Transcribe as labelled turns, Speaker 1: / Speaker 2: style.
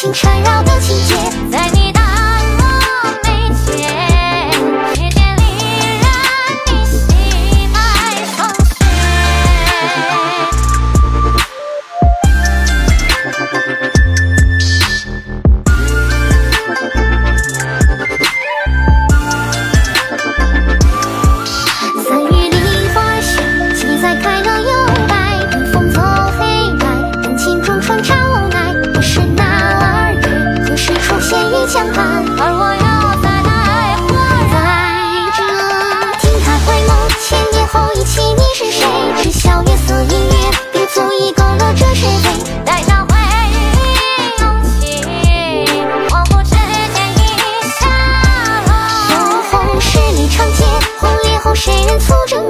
Speaker 1: 情缠绕的情节，在你淡漠眉间，世界里让你喜脉成雪。曾与梨花香，记载开了又来，等风走黑白，等情中穿插无奈。我是那2月，何时出现于江畔？而我又在徘徊，在这听他回眸，千年后忆起你是谁？知晓月色音乐，便足以勾勒这是非。带上回忆涌起，恍惚之间已下落。酒后十里长街，红烈后谁人促着